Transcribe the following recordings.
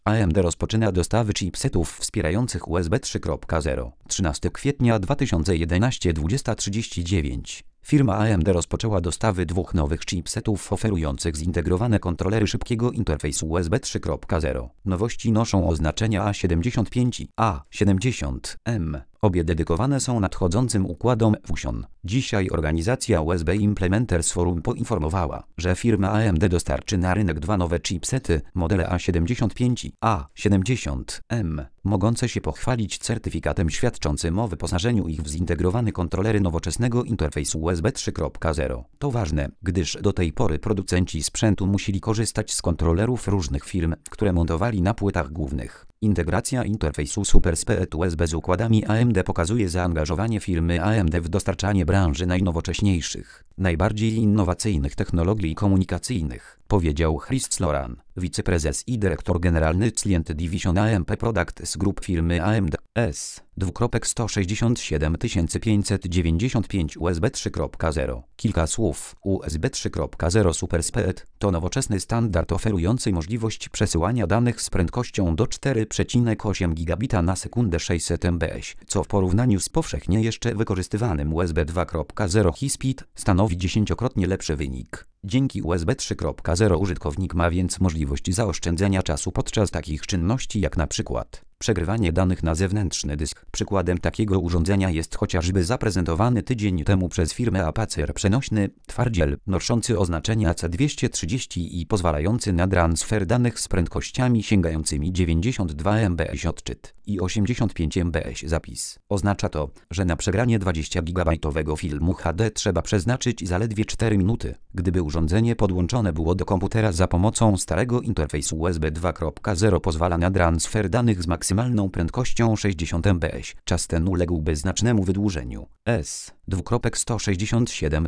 AMD rozpoczyna dostawy chipsetów wspierających USB 3.0. 13 kwietnia 2011 20:39. Firma AMD rozpoczęła dostawy dwóch nowych chipsetów oferujących zintegrowane kontrolery szybkiego interfejsu USB 3.0. Nowości noszą oznaczenia A75 i A70M. Obie dedykowane są nadchodzącym układom Fusion. Dzisiaj organizacja USB Implementers Forum poinformowała, że firma AMD dostarczy na rynek dwa nowe chipsety, modele A75 i A70M, mogące się pochwalić certyfikatem świadczącym o wyposażeniu ich w zintegrowane kontrolery nowoczesnego interfejsu USB 3.0. To ważne, gdyż do tej pory producenci sprzętu musieli korzystać z kontrolerów różnych firm, które montowali na płytach głównych. Integracja interfejsu SuperSPEED USB z układami AMD pokazuje zaangażowanie firmy AMD w dostarczanie branży najnowocześniejszych, najbardziej innowacyjnych technologii komunikacyjnych, powiedział Chris Sloran, wiceprezes i dyrektor generalny Client Division AMP Products Group firmy AMD. S. 27 595 USB 3.0. Kilka słów. USB 3.0 SuperSPEED to nowoczesny standard oferujący możliwość przesyłania danych z prędkością do 4,8 gigabita na sekundę 600 mbps, co w porównaniu z powszechnie jeszcze wykorzystywanym USB 2.0 High-Speed stanowi 10-krotnie lepszy wynik. Dzięki USB 3.0 użytkownik ma więc możliwość zaoszczędzenia czasu podczas takich czynności jak na przykład przegrywanie danych na zewnętrzny dysk. Przykładem takiego urządzenia jest chociażby zaprezentowany tydzień temu przez firmę Apacer przenośny twardziel noszący oznaczenie AC230 i pozwalający na transfer danych z prędkościami sięgającymi 92 mbps odczyt i 85 mbps zapis. Oznacza to, że na przegranie 20 GB filmu HD trzeba przeznaczyć zaledwie 4 minuty. Gdyby urządzenie podłączone było do komputera za pomocą starego interfejsu USB 2.0 pozwala na transfer danych z maksymalną prędkością 60 mbps. Czas ten uległby znacznemu wydłużeniu. S. 167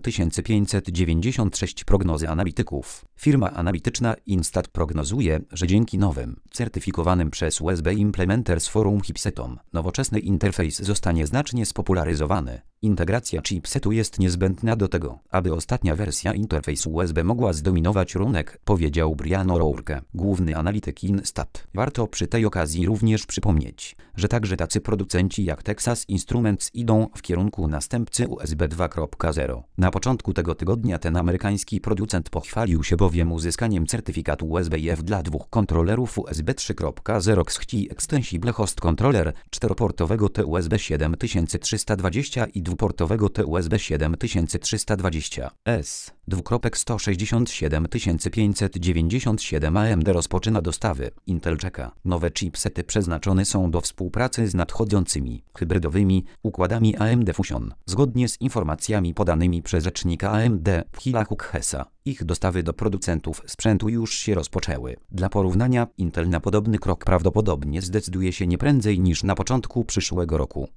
596 Prognozy analityków. Firma analityczna Instat prognozuje, że dzięki nowym, certyfikowanym przez USB Implementers Forum chipsetom, nowoczesny interfejs zostanie znacznie spopularyzowany. Integracja chipsetu jest niezbędna do tego, aby ostatnia wersja interfejsu USB mogła zdominować rynek, powiedział Brian O'Rourke, główny analityk Instat. Warto przy tej okazji również przypomnieć, że także tacy producenci jak Texas Instruments idą w kierunku następcy USB 2.0. Na początku tego tygodnia ten amerykański producent pochwalił się bowiem uzyskaniem certyfikatu USB-IF dla dwóch kontrolerów USB 3.0 XHI Extensible Host Controller, 4-portowego TUSB 7320 i dwuportowego TUSB 7320. S. 167 597 AMD rozpoczyna dostawy. Intel czeka. Nowe chipsety przeznaczone są do współpracy z nadchodzącymi, hybrydowymi układami AMD Fusion. Zgodnie z informacjami podanymi przez rzecznika AMD Phila Hookhesa, ich dostawy do producentów sprzętu już się rozpoczęły. Dla porównania, Intel na podobny krok prawdopodobnie zdecyduje się nie prędzej niż na początku przyszłego roku.